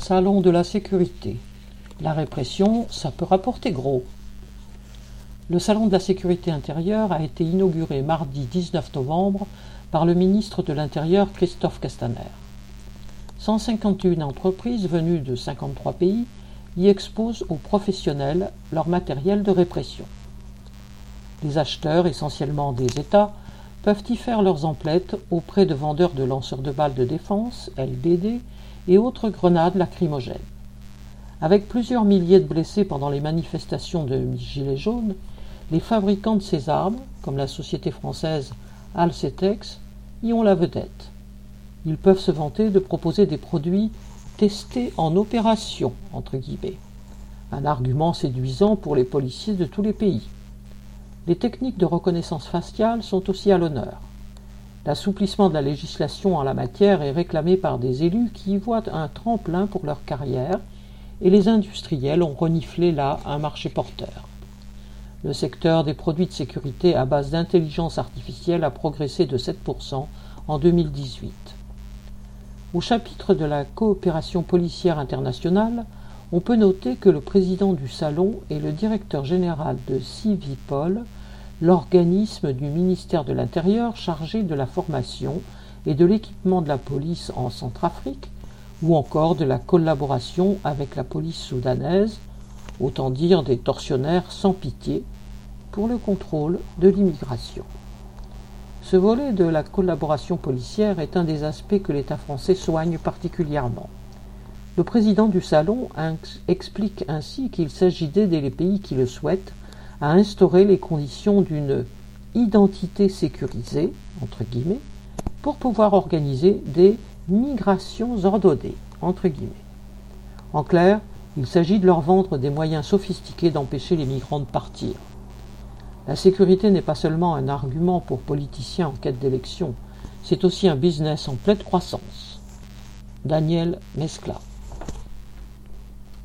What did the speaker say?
Salon de la sécurité. La répression, ça peut rapporter gros. Le Salon de la sécurité intérieure a été inauguré mardi 19 novembre par le ministre de l'Intérieur Christophe Castaner. 151 entreprises venues de 53 pays y exposent aux professionnels leur matériel de répression. Les acheteurs, essentiellement des États, peuvent y faire leurs emplettes auprès de vendeurs de lanceurs de balles de défense, LBD, et autres grenades lacrymogènes. Avec plusieurs milliers de blessés pendant les manifestations de Gilets jaunes, les fabricants de ces armes, comme la société française Alcetex, y ont la vedette. Ils peuvent se vanter de proposer des produits testés en opération, entre guillemets. Un argument séduisant pour les policiers de tous les pays. Les techniques de reconnaissance faciale sont aussi à l'honneur. L'assouplissement de la législation en la matière est réclamé par des élus qui y voient un tremplin pour leur carrière et les industriels ont reniflé là un marché porteur. Le secteur des produits de sécurité à base d'intelligence artificielle a progressé de 7% en 2018. Au chapitre de la coopération policière internationale, on peut noter que le président du Salon est le directeur général de Civipol, l'organisme du ministère de l'Intérieur chargé de la formation et de l'équipement de la police en Centrafrique, ou encore de la collaboration avec la police soudanaise, autant dire des tortionnaires sans pitié, pour le contrôle de l'immigration. Ce volet de la collaboration policière est un des aspects que l'État français soigne particulièrement. Le président du Salon explique ainsi qu'il s'agit d'aider les pays qui le souhaitent à instaurer les conditions d'une identité sécurisée, entre guillemets, pour pouvoir organiser des migrations ordonnées, entre guillemets. En clair, il s'agit de leur vendre des moyens sophistiqués d'empêcher les migrants de partir. La sécurité n'est pas seulement un argument pour politiciens en quête d'élection, c'est aussi un business en pleine croissance. Daniel Mescla.